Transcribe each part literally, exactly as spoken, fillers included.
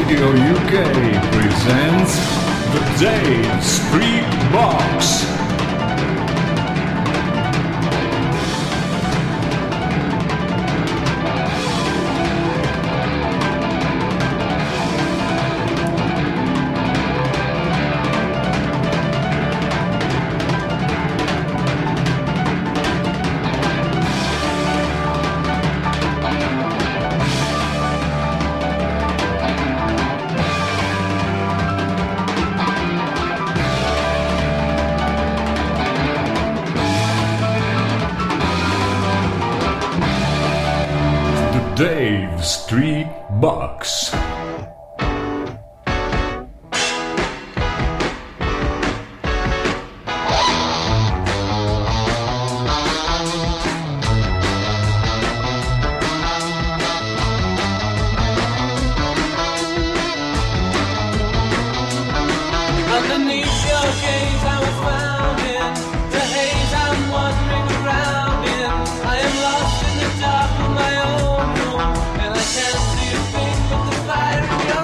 Radio U K presents The Dave Street Box. Dave Street Box. Underneath your gaze I was found in the haze I'm wandering around in. I am lost in the dark of my own room, and I can't see a thing but the fire in your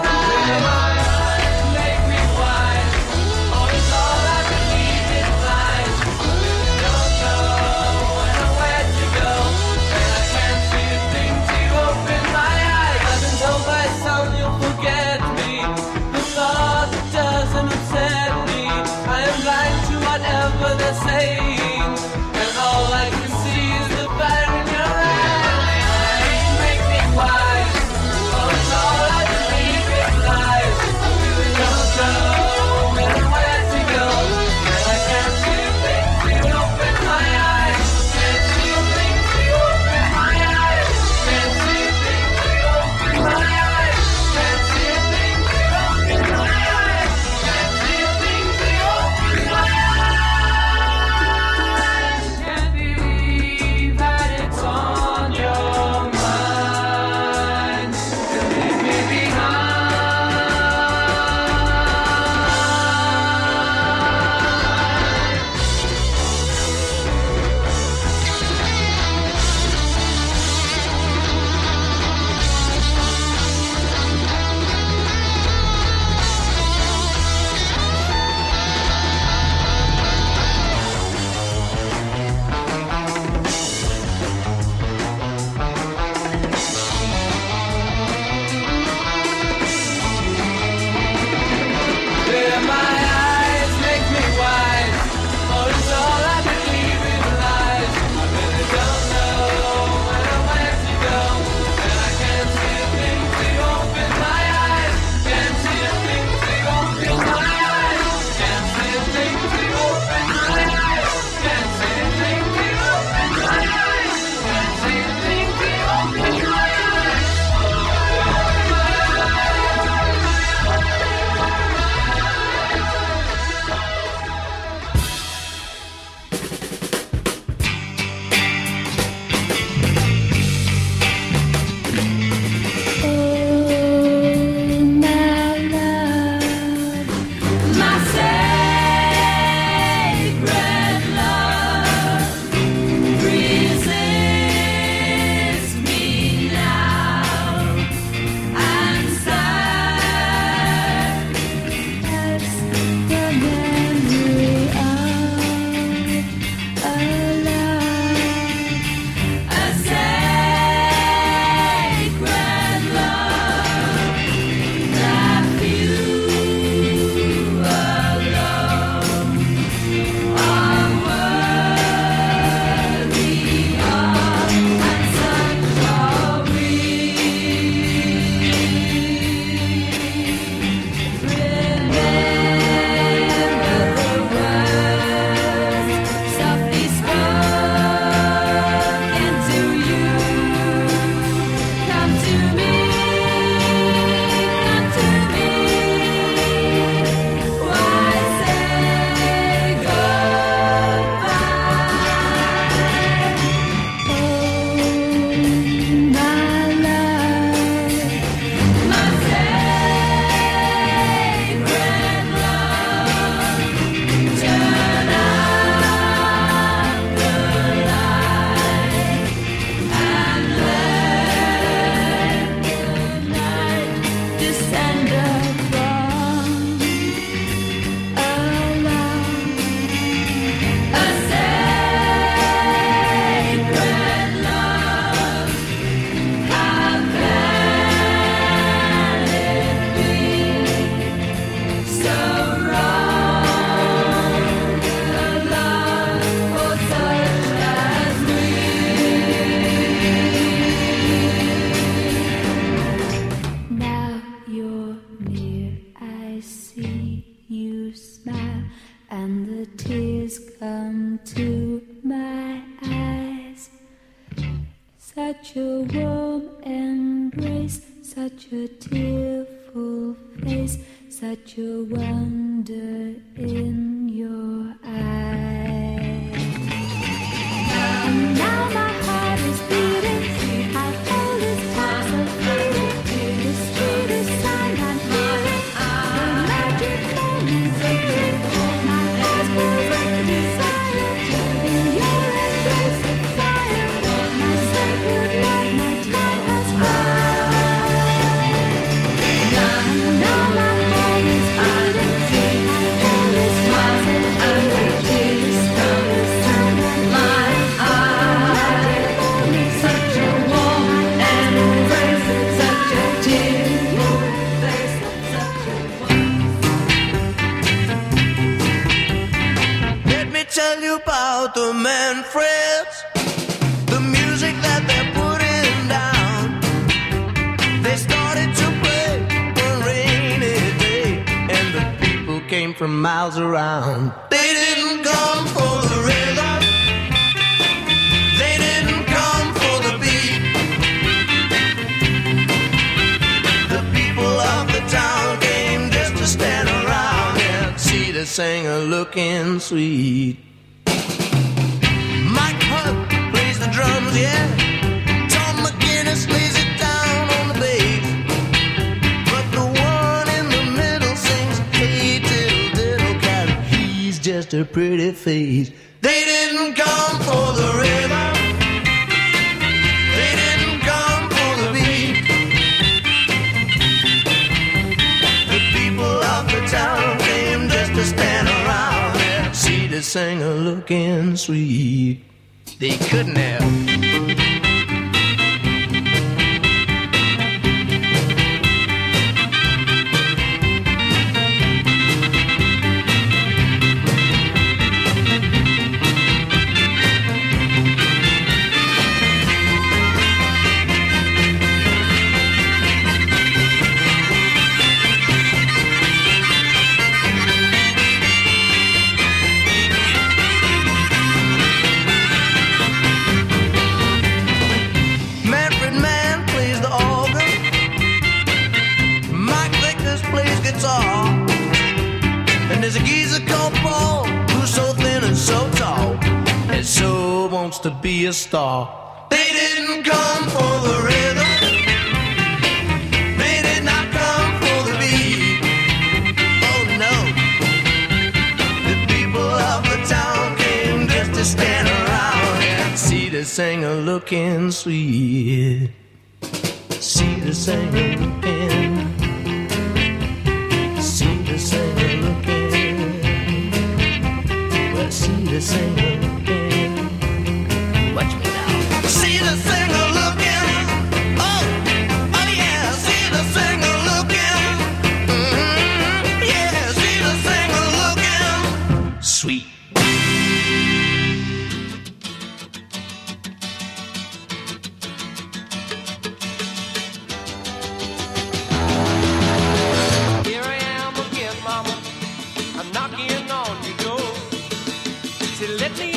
such a warm embrace, such a tearful face, such a wonder in your eyes. And now my heart is beating, I hold his touch so fleeting, the sweetest sound I'm hearing, the magic moment fading, my eyes full with desire, in your embrace of fire, my sacred love, my time has come. And now my heart is beating, I hold his touch so fleeting, the sweetest sound I'm hearing, such a warm embrace, such a tearful face, such a Let me tell you about the Manfreds, the music that they're putting down. They started to play one rainy day, and the people came from miles around. They didn't come for the rhythm, they didn't come for the beat. The people of the town came just to stand around and see the singer looking sweet. Mike Hunt plays the drums, yeah. Tom McGinnis lays it down on the bass. But the one in the middle sings, hey diddle diddle cat, he's just a pretty face. They didn't come for the rhythm, they didn't come for the beat. The people of the town came just to stand around and see the singer looking sweet. They couldn't have. Manfred Mann plays the organ, Mike Vickers plays guitar, and there's a geezer called Paul who's so thin and so tall and so wants to be a star. They didn't come for the rhythm, they did not come for the beat. Oh no, the people of the town came just to stand around and see the singer looking sweet. See the singer looking, see the singer looking, well, see the singer looking. Watch me now. See the singer looking, oh, oh yeah, see the singer looking, mm-hmm. Yeah, see the singer looking sweet. Here I am again, mama. I'm knocking on your door. Say, let me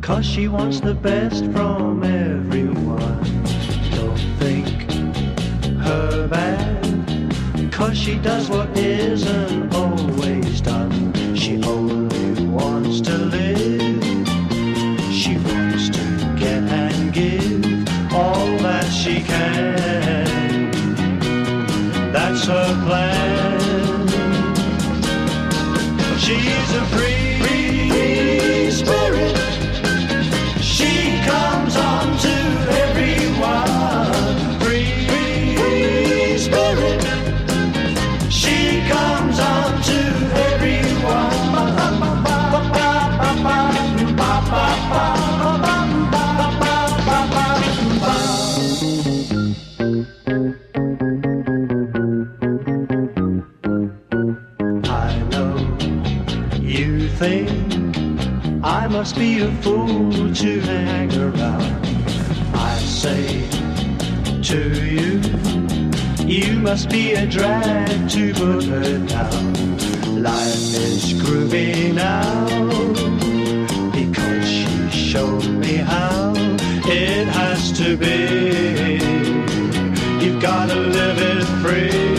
'cause she wants the best from everyone. Don't think her bad, 'cause she does what isn't always done. She only wants to live, she wants to get and give all that she can. That's her plan. She's a free, free spirit. She comes on to everyone. Free, free spirit. She comes on to everyone. I know you think I must be a fool to hang around. I say to you, you must be a drag to put her down. Life is groovy now, because she showed me how it has to be. You've gotta live it free.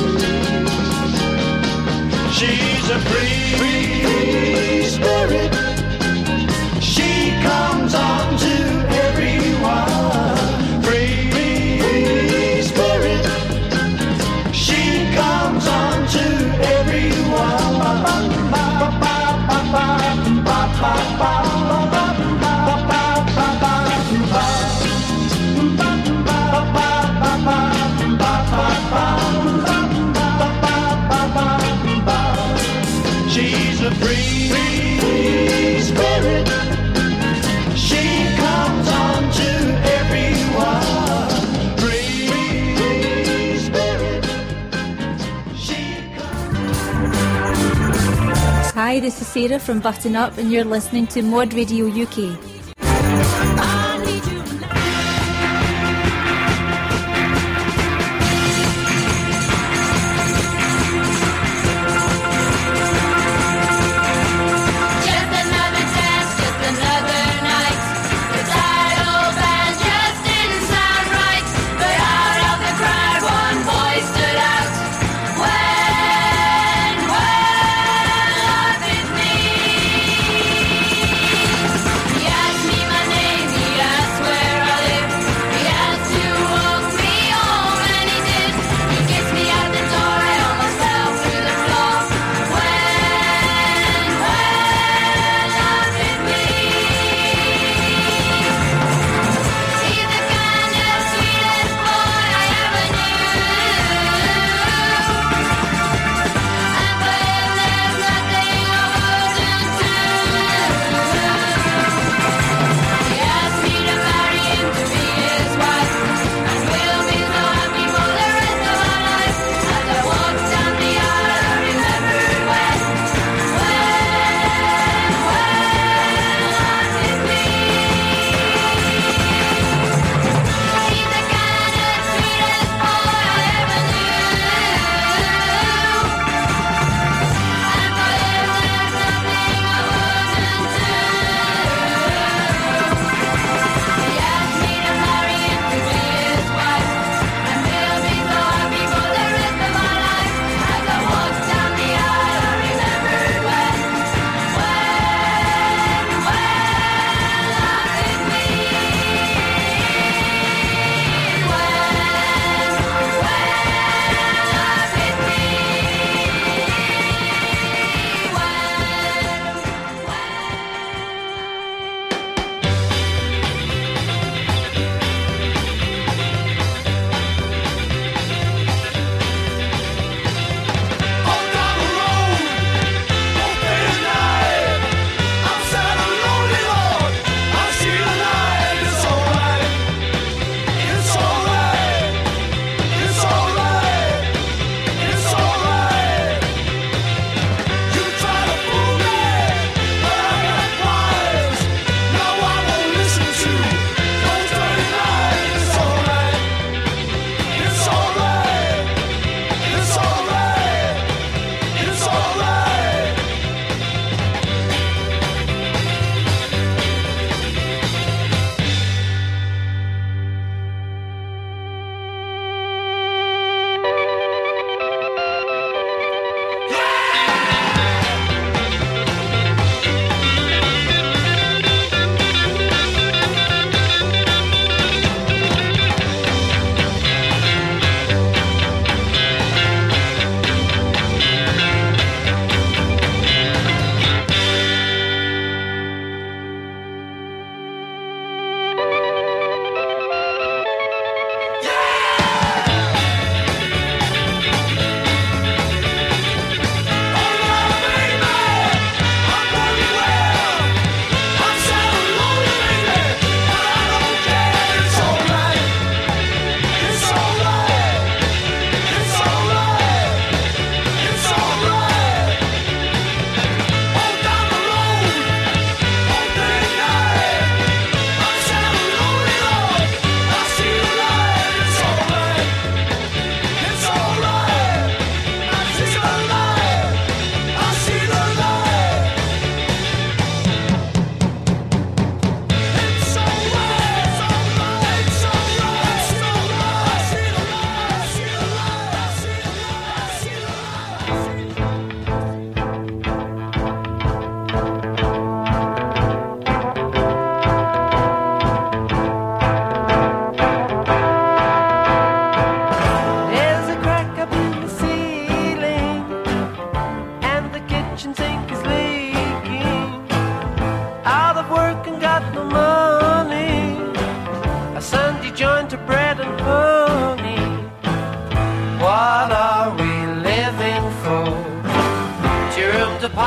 She's a free, free spirit. She comes on to everyone. Free, free spirit. She comes on to everyone. She's a free, free spirit. She comes on to everyone. Free, free spirit. She comes. Hi, this is Sarah from Button Up, and you're listening to Mod Radio U K. He asked me my name, he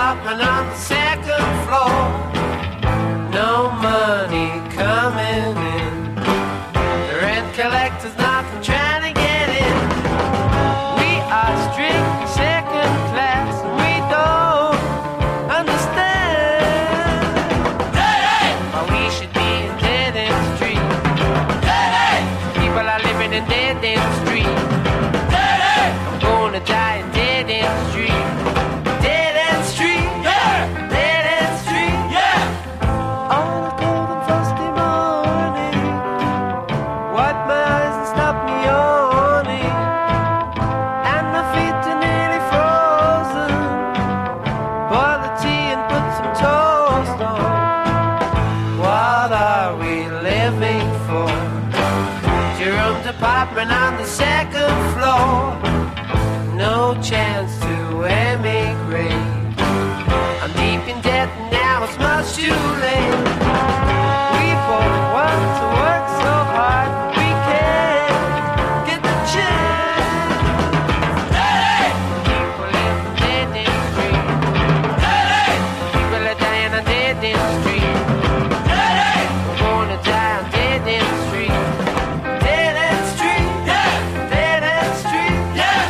apartment on the second floor. No money coming in. The rent collector's knocking, trying to get in. We are strictly second class, and we don't understand why we should be in dead end street. People are living in dead end street. I'm gonna die in dead end street. Dead end street, yeah. Dead end street, yeah. On a cold and frosty morning, wipe my eyes and stop me yawning, and my feet are nearly frozen. Boil the tea and put some toast on. What are we living for? Jerome's apartment on the second floor. No chance to emigrate. I'm deep in debt and now it's much too late. We both want to work so hard, but we can't get the chance. Hey! People live on dead end street. Hey! People are dying on dead end street. Hey! We're gonna die on dead end street. Dead end street, yeah. Dead end street, yeah.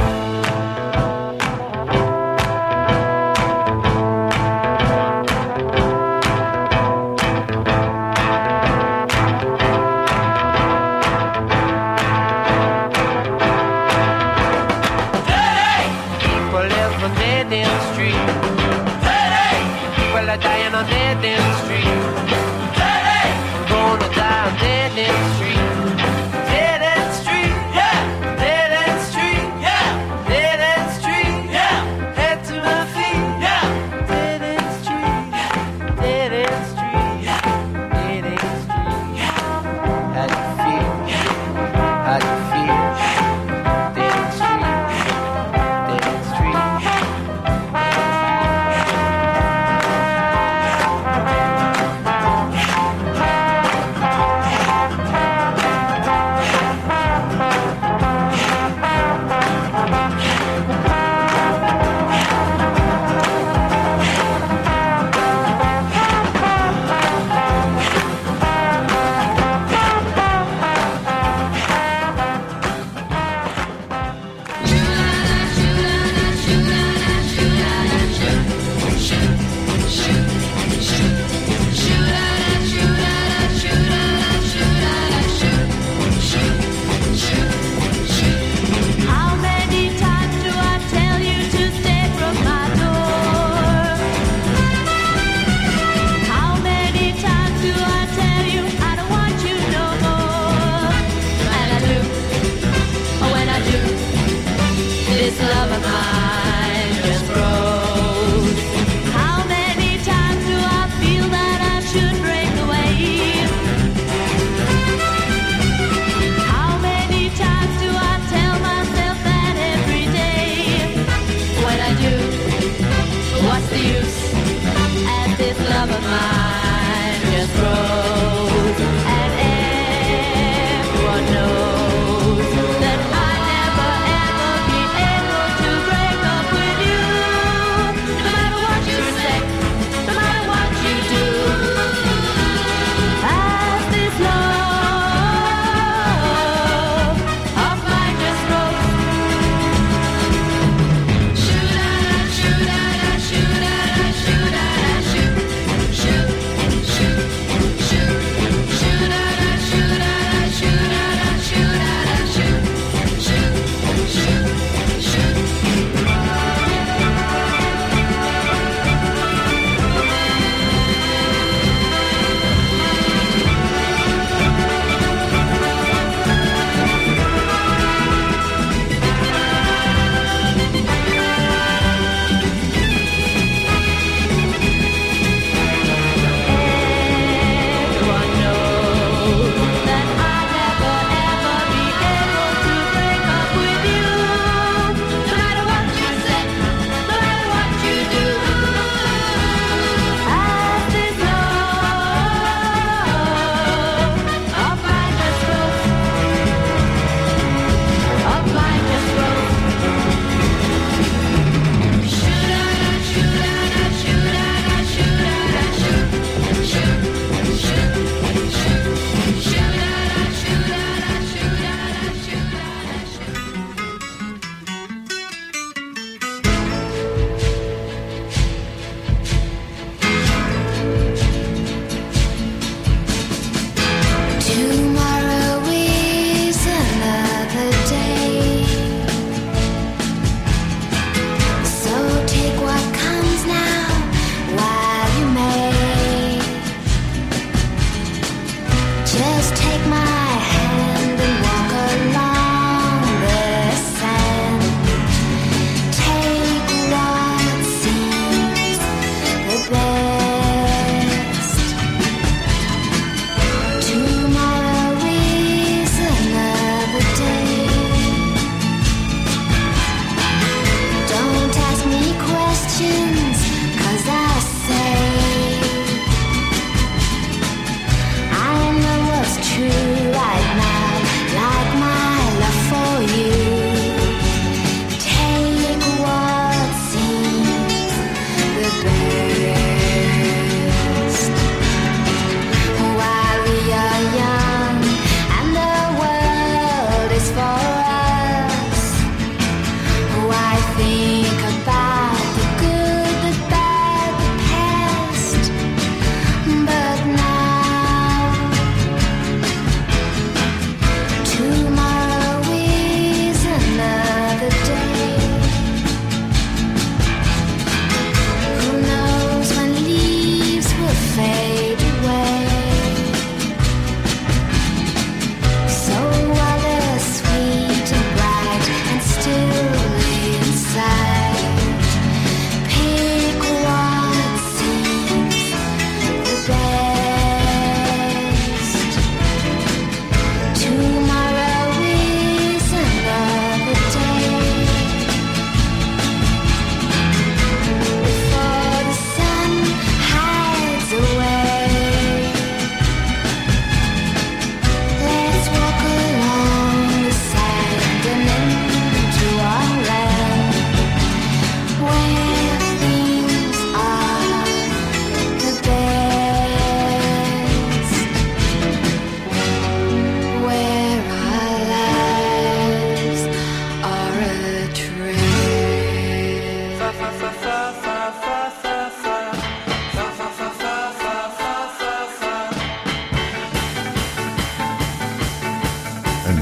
People live on dead end street. People are dying on dead end street. We're gonna die on dead end street. Dead end street, yeah. Dead end street, yeah. Dead end street, yeah. Head to my feet, yeah. Dead end street, yeah. Dead end street, yeah. Dead end street, yeah. How do you feel? How do you feel? Dead end street, dead end street.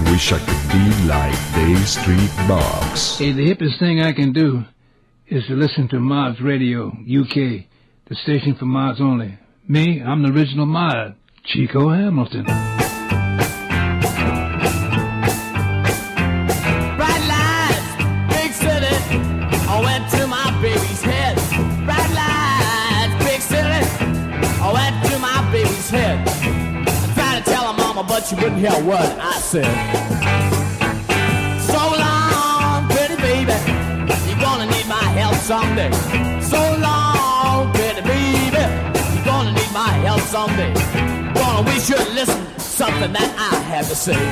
wish I could be like Dave Street Box. Hey, the hippest thing I can do is to listen to Mods Radio, U K, the station for mods only. Me, I'm the original mod, Chico Hamilton. Bright lights, big city, I went to my baby's head. Bright lights, big city, I went to my baby's head. I tried to tell her mama, but she wouldn't hear what I said. So long, pretty baby, you're gonna need my help someday. So long, pretty baby, you're gonna need my help someday. Gonna wish you'd listen to something that I have to say.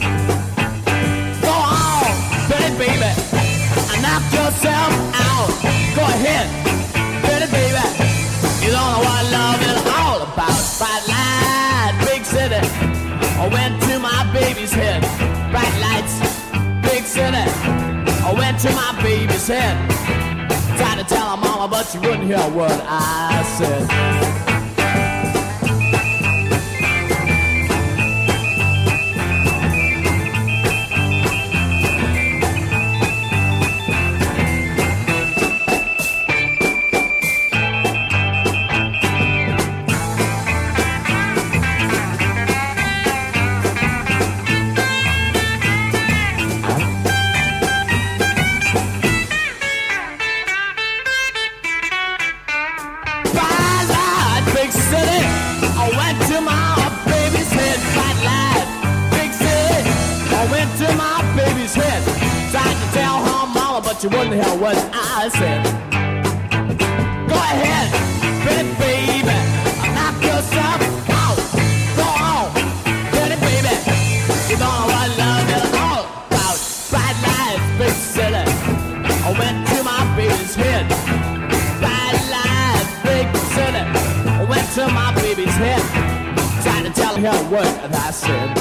Go on, pretty baby, and knock yourself out. Go ahead, pretty baby, you don't know what love is all about. Bright light, big city, I went to my baby's head. Bright lights, big city, I went to my baby's head. Tried to tell her mama, but she wouldn't hear what I said. She wouldn't hear what I said. Go ahead, pretty baby, knock yourself out. Go on, pretty baby, you don't know what love is all about. Bright lights, big city, I went to my baby's head. Bright lights, big city, I went to my baby's head. Trying to tell her what I said.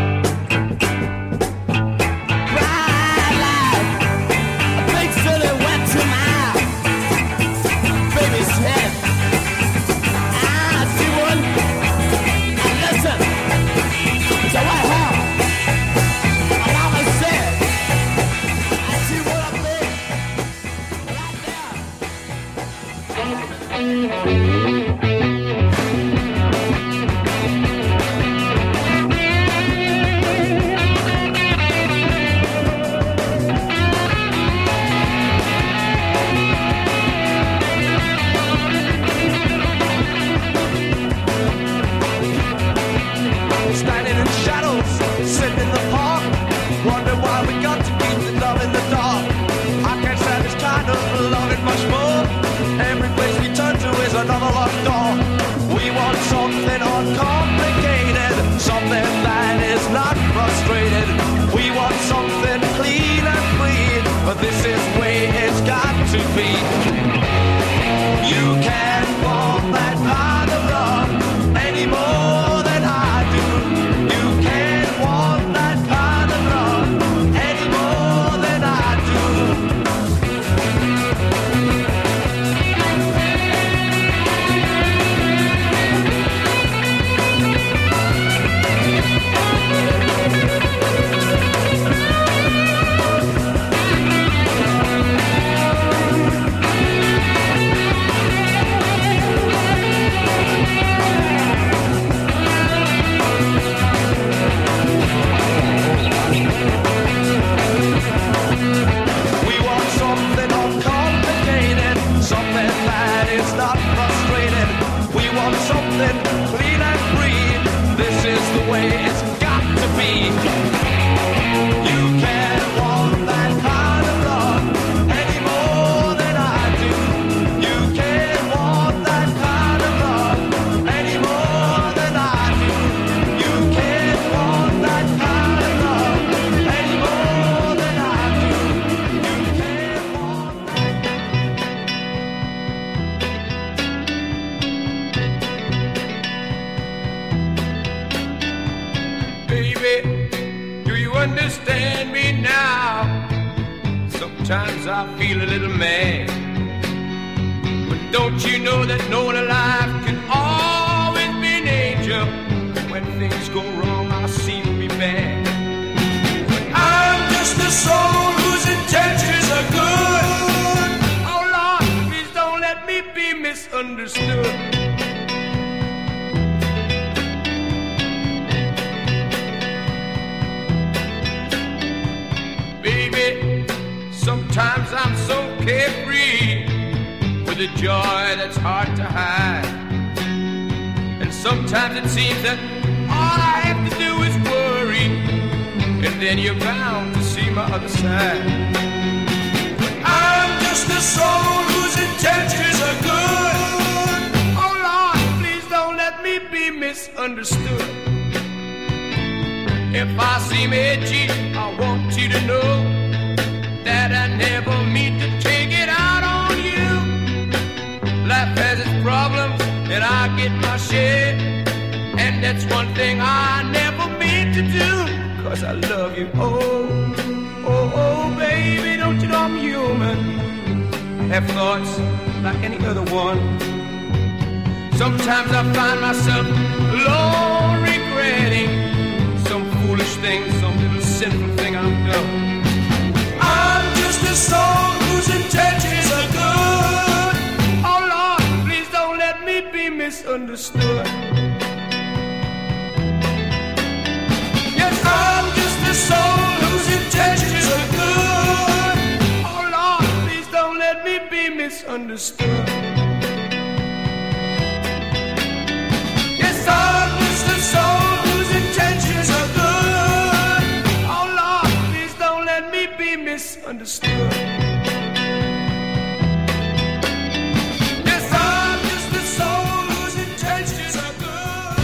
understand me now. Sometimes I feel a little mad, but don't you know that no one alive can always be an angel? When things go wrong, I seem to be bad. misunderstood. Baby, sometimes I'm so carefree with a joy that's hard to hide. And sometimes it seems that all I have to do is worry, and then you're bound to see my other side. I'm just a soul whose intentions are good. Oh Lord, please don't let me be misunderstood. If I seem edgy, I want you to know that I never mean to take it out on you. Life has its problems, and I get my share, and that's one thing I never mean to do, 'cause I love you. Oh, oh, oh, baby, don't you know I'm human? I have thoughts like any other one. Sometimes I find myself alone regretting some foolish thing, some little sinful thing I've done. I'm just a soul whose intentions are good. Oh Lord, please don't let me be misunderstood. Yes, I'm just a soul whose intentions are good. Oh Lord, please don't let me be misunderstood. Yes, I'm just a soul whose intentions are good. Oh Lord, please don't let me be misunderstood. Yes, I'm just a soul whose intentions are good.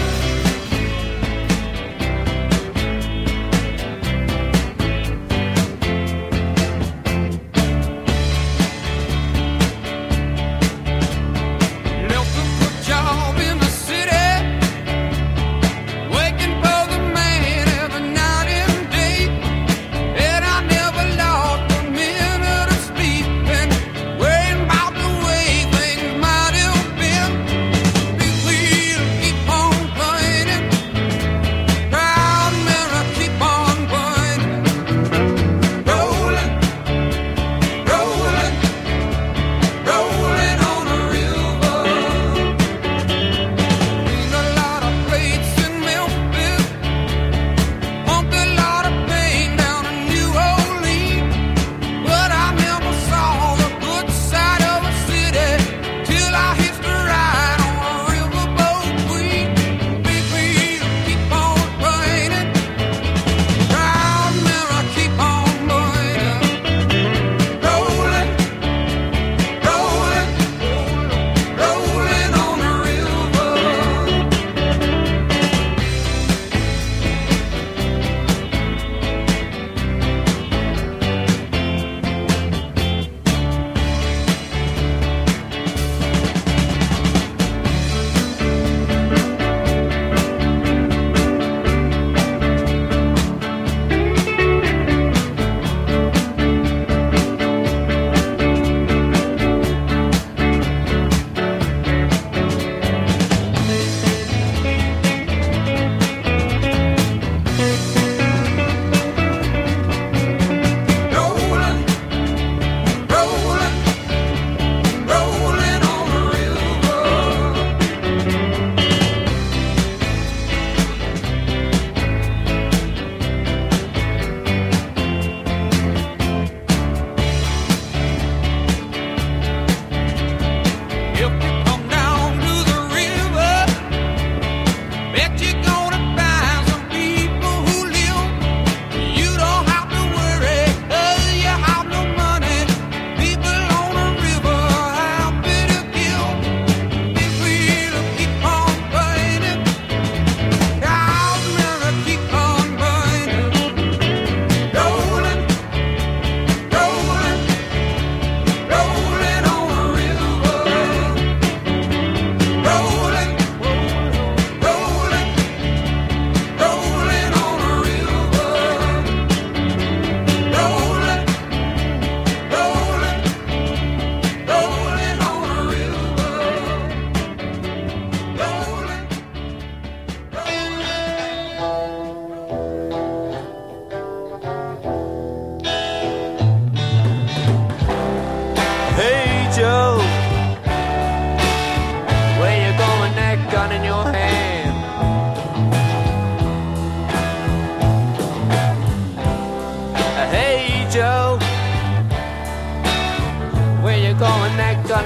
Looking for a job in the city, waking for the man every night and day, and I never lost a minute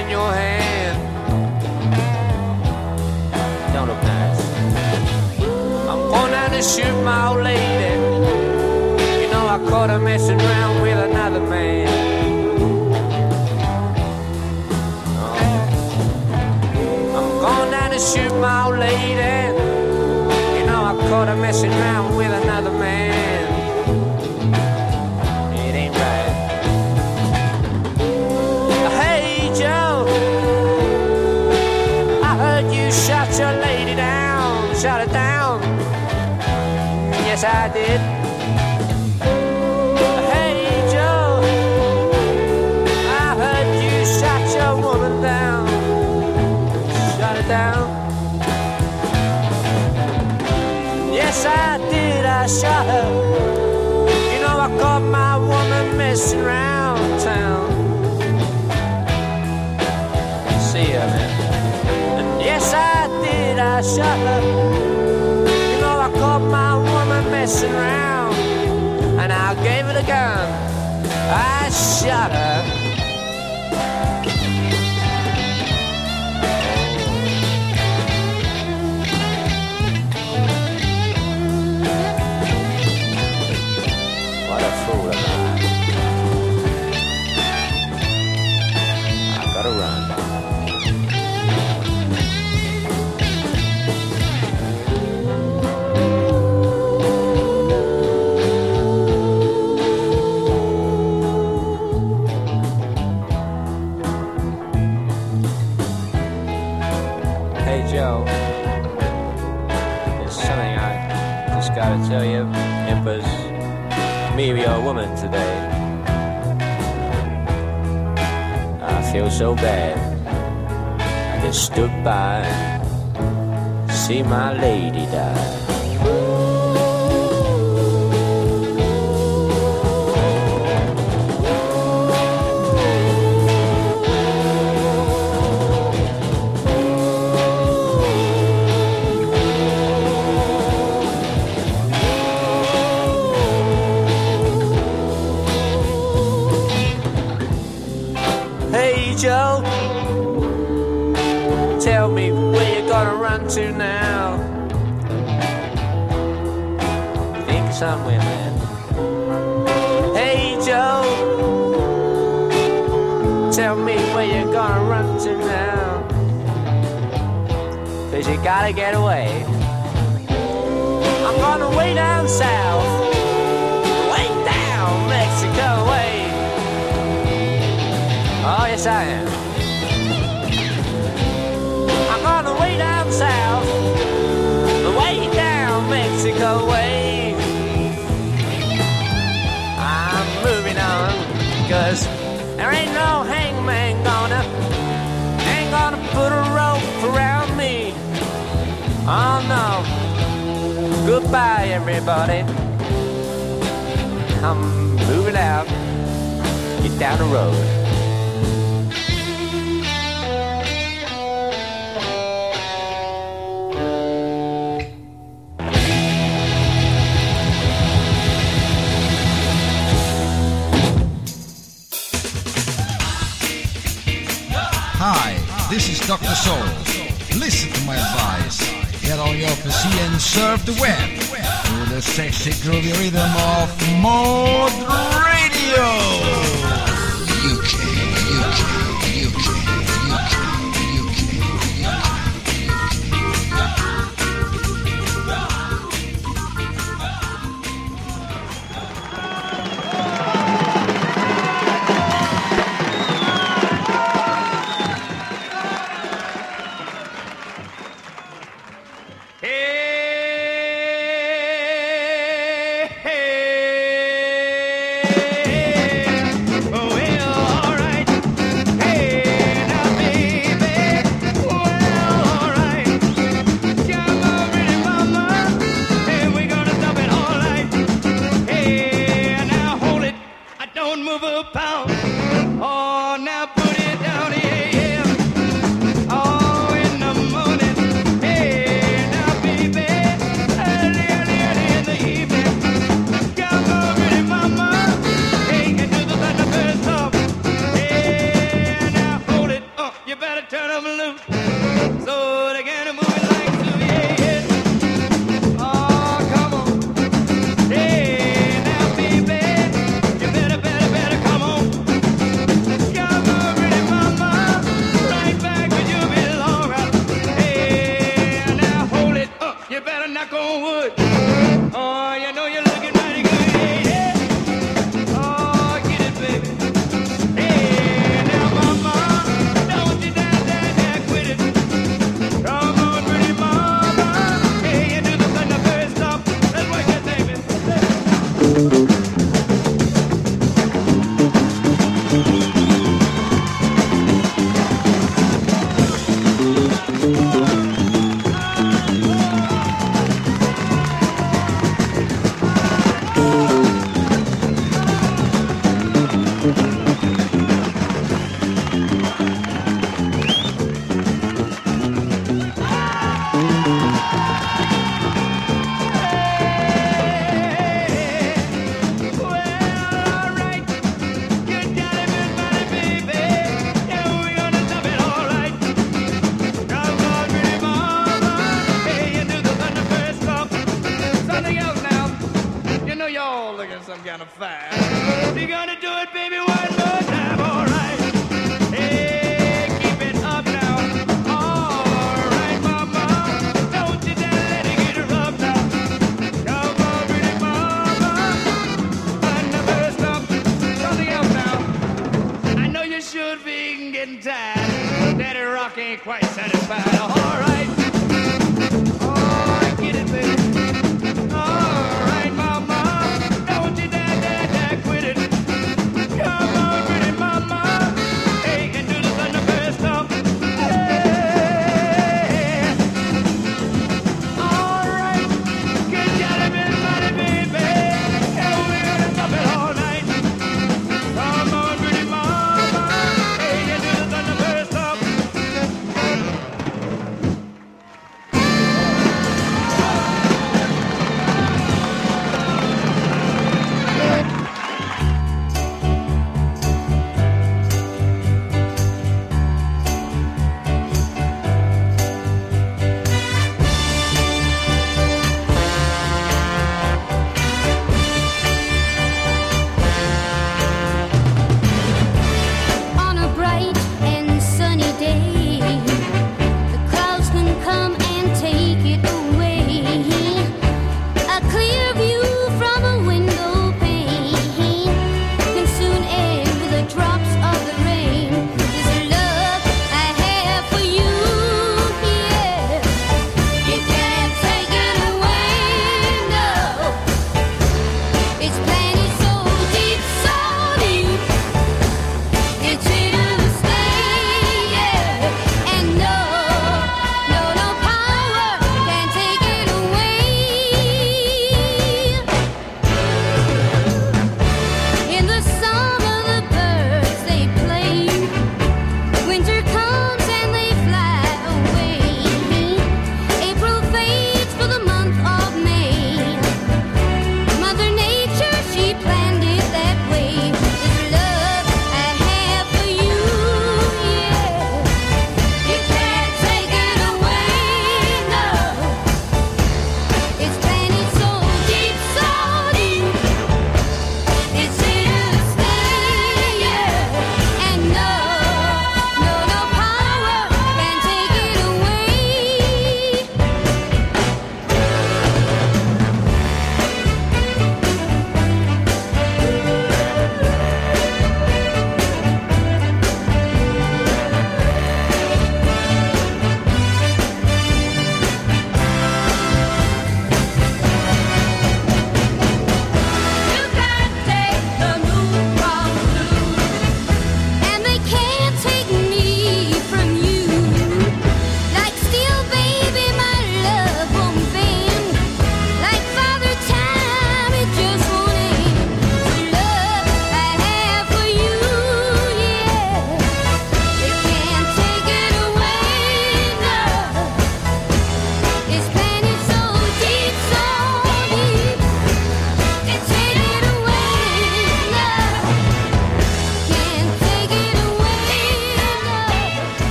in your hand. Don't look nice. I'm going down to shoot my old lady. You know I caught her messing around with another man. Oh. I'm going down to shoot my old lady. You know I caught her messing around with another man. It ain't right. Hey Joe, I heard you shot your lady down. Shot her down. Yes I did. Hey Joe, I heard you shot your woman down. Shot her down. Yes I did, I shot her. You know I caught my woman messing around town. See her, man. And yes I did, I shot her. You know I caught my woman messing around. And I gave her the gun. I shot her. What a fool am I. I gotta run. Hey Joe, there's something I just gotta tell you. It was me or your woman today. I feel so bad. I just stood by, see my lady die. Hey Joe, tell me where you gonna run to now. Think somewhere, man. Hey Joe, tell me where you gonna run to now. Cause you gotta get away. I'm gonna way down south, way down Mexico way. Oh, yes, I am. I'm gonna way down south, way down Mexico way. I'm moving on, cause there ain't no hangman gonna, ain't gonna put a rope around me. Oh, no. Goodbye, everybody. I'm moving out, get down the road. Hi, this is Doctor Soul. Listen to my advice. Get on your P C and surf the web to the sexy groovy rhythm of Mod Radio. U K, U K, U K, U K, U K. Hey, hey, kind of fine. You're gonna do it, baby, one more time, all right. Hey, keep it up now. All right, mama. Don't you dare let it get rough now. Come on, pretty mama. I never stop. Something else now. I know you should be getting tired. Daddy Rock ain't quite satisfied. All right. Oh, get it, baby.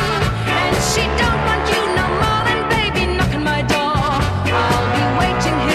She don't want you no more than baby knocking my door. I'll be waiting here.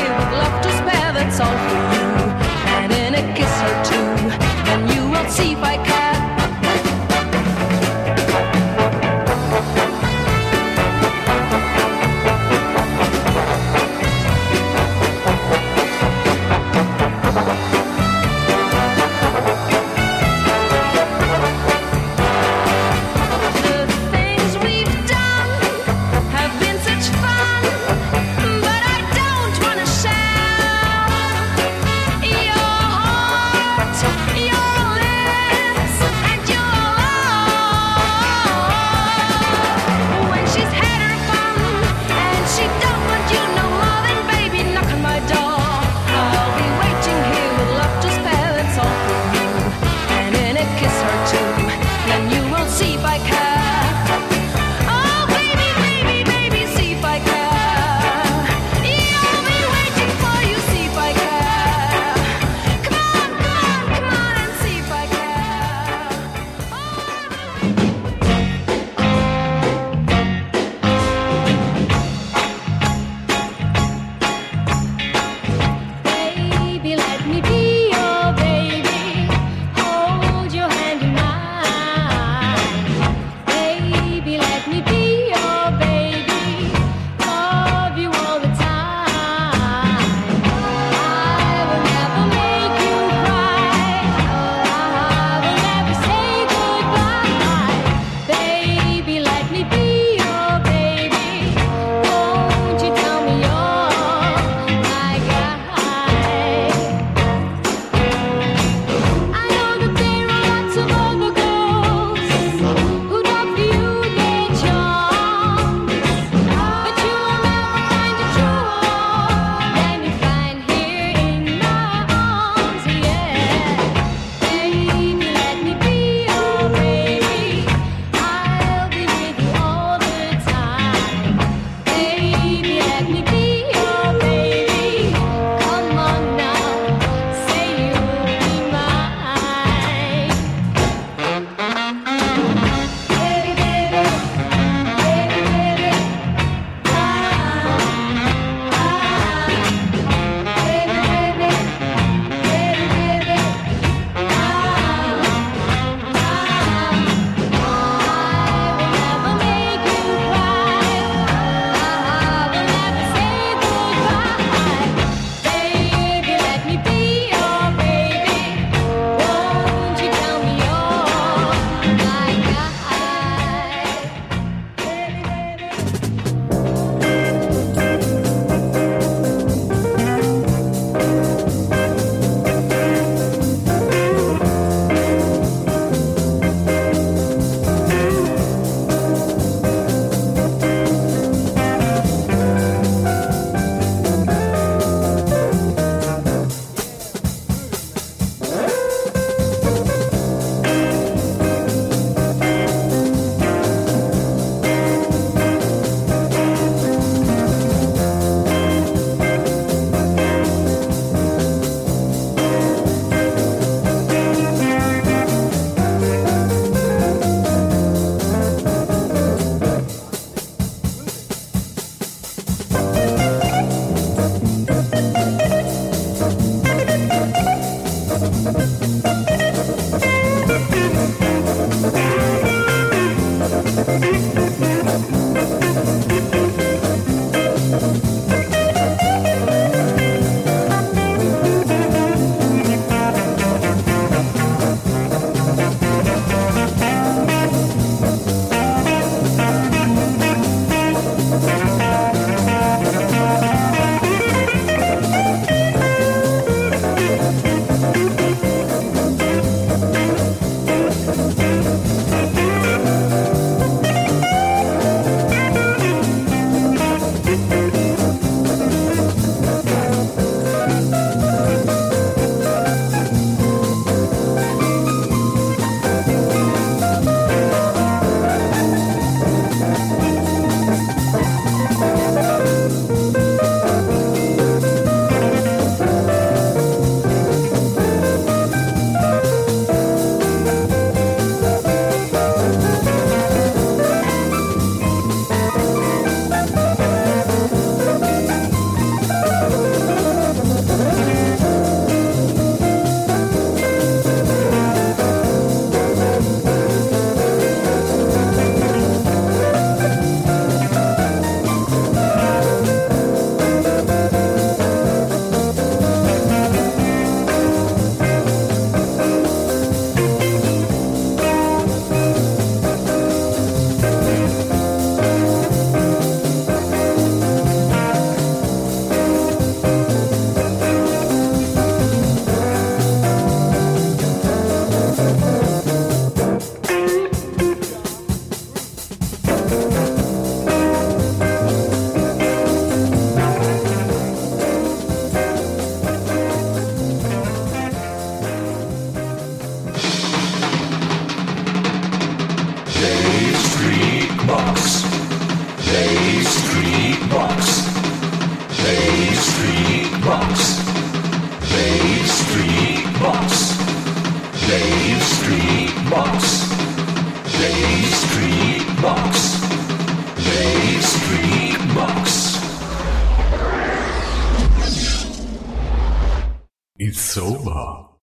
Street Box. Dave Street Box. Dave Street Box. Dave Street Box. Dave Street Box. It's over.